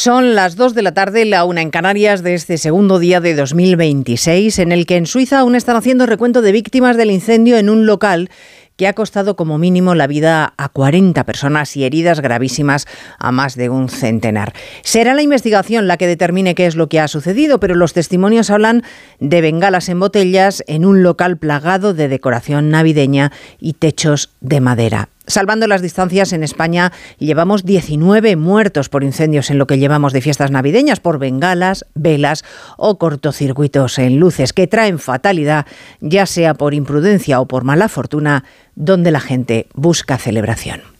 Son las 2 de la tarde, la 1 en Canarias, de este segundo día de 2026, en el que en Suiza aún están haciendo recuento de víctimas del incendio en un local que ha costado como mínimo la vida a 40 personas y heridas gravísimas a más de un centenar. Será la investigación la que determine qué es lo que ha sucedido, pero los testimonios hablan de bengalas en botellas en un local plagado de decoración navideña y techos de madera. Salvando las distancias, en España llevamos 19 muertos por incendios en lo que llevamos de fiestas navideñas, por bengalas, velas o cortocircuitos en luces que traen fatalidad, ya sea por imprudencia o por mala fortuna, donde la gente busca celebración.